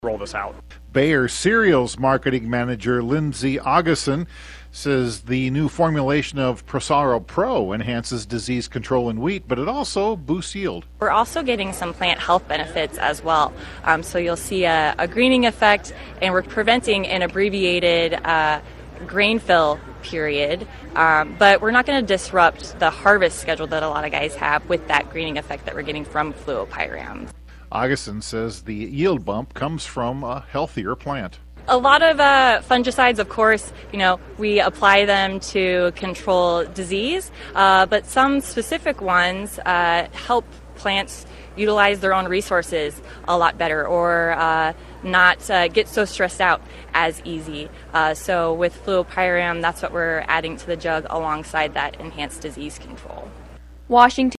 roll this out. Bayer Cereals marketing manager Lindsay Augustin says the new formulation of Prosaro Pro enhances disease control in wheat, but it also boosts yield. We're also getting some plant health benefits as well. So you'll see a greening effect, and we're preventing an abbreviated grain fill period, but we're not going to disrupt the harvest schedule that a lot of guys have with that greening effect that we're getting from fluopyram. Augustin says the yield bump comes from a healthier plant. A lot of fungicides, of course, we apply them to control disease, but some specific ones help plants utilize their own resources a lot better, or not get so stressed out as easy. So with fluopyram, that's what we're adding to the jug alongside that enhanced disease control. Washington